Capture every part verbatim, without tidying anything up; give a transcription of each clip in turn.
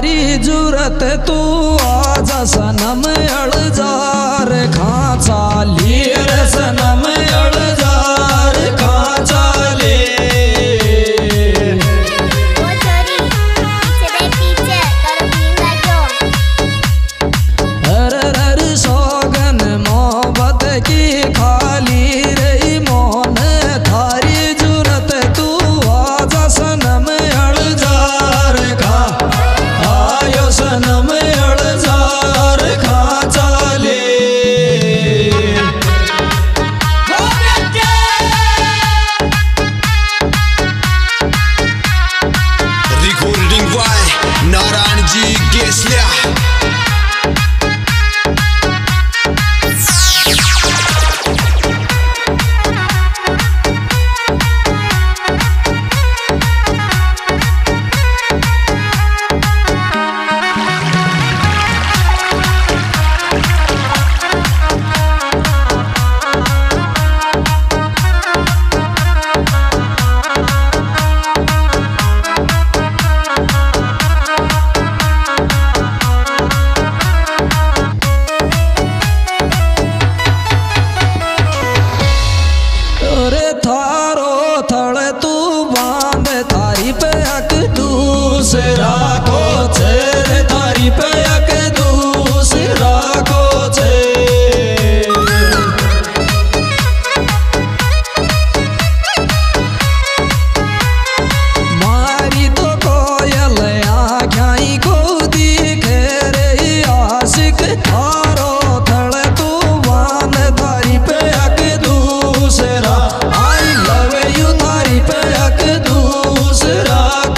थारी जरूरत तू आज सनम अड़जार खा चाली रे सनम अड़जार खा चाले हर हर सौगन मोहब्बत की खाली रही मोहन थारी जरूरत तू आज सनम अड़जार खा आयो सनम अड़जार खा चाले रिकॉर्डिंग बाय नारायण जी गेसलिया। दूसरा को छे थारी पे अक दूसरा को छे मारी तो कोयल आँखाई को दिखे रे आशिक थारो थड़ तू वान थारी पे अक दूसरा आई लव यू थारी पे अक दूसरा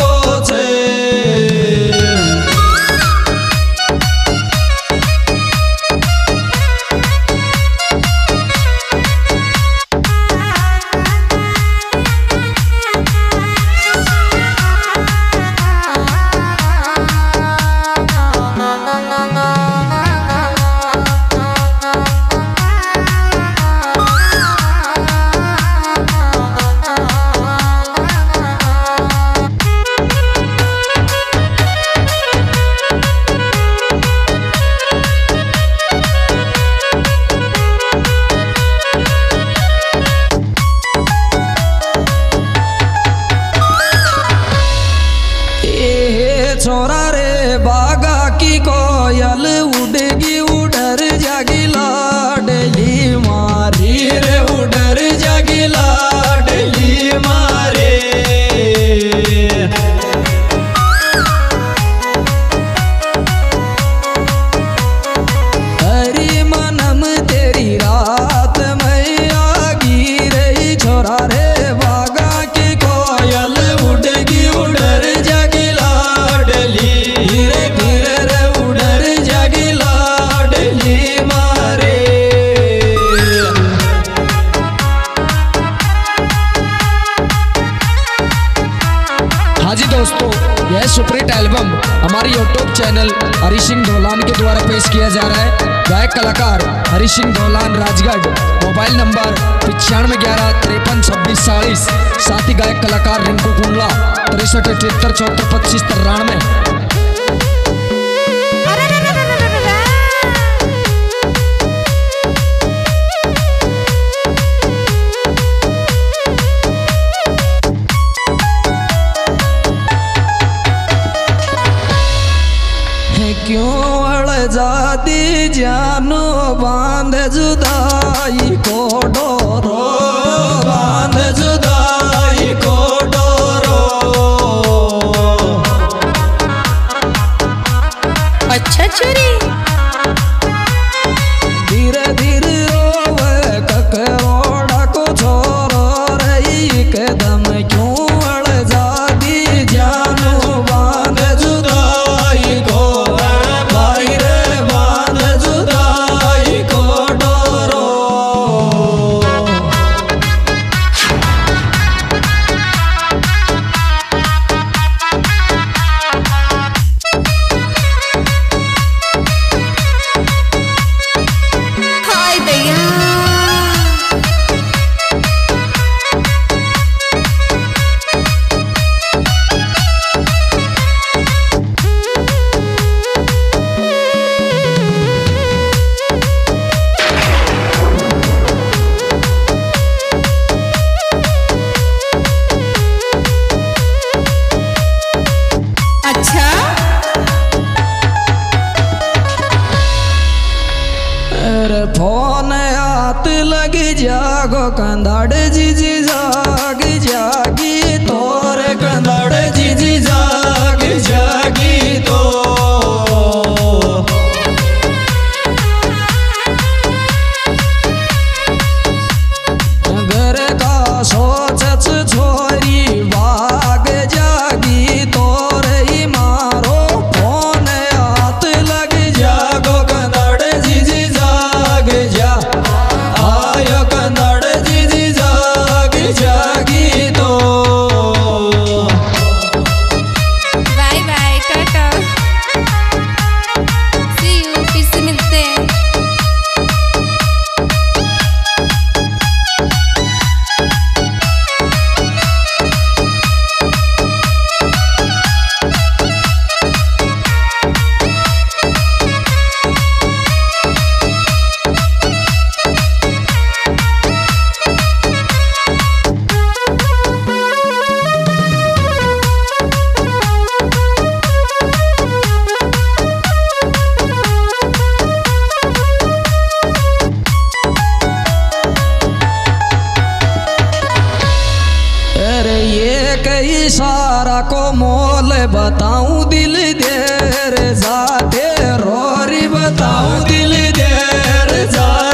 छोरा रे बागा की कोयल उड़ेगी उड़र जागी लाडली मारी रे उड़र जागी लाडली मारे हरी मनम तेरी रात में आगी रही छोरा रे बागा की कोयल उड़ेगी उड़र जागी धीरे धीरे रे उड़र जागी लाडली मारे। हाँ जी दोस्तों, यह सुपरहिट एल्बम हमारे यूट्यूब चैनल हरी सिंह धौलान के द्वारा पेश किया जा रहा है। गायक कलाकार हरी सिंह धौलान राजगढ़, मोबाइल नंबर पचानवे ग्यारह तिरपन छब्बीस चालीस। साथ ही गायक कलाकार रिंकू कुंडला तिरसठ अठहत्तर चौहत्तर पच्चीस तिरानवे। क्यों अड़ जाती जानो बांध जुदाई को डोरो बांध जुदाई को डोरो जागो कंधाड़ जीजी जागी जागी तोर कंधाड़ जीजी जागी जागी तो घर का सोचच छोरी वाग जागी तोर ही मारो फोन हाथ लग जागो कंधाड़ जीजी जाग जा आयो कंधाड़ जीजी जाग जागी तो bye bye tata see you फिर से मिलते हैं। अरे ये कई सारा को मोल बताऊं दिल देर जाते रोरी बताऊं दिल देर जाते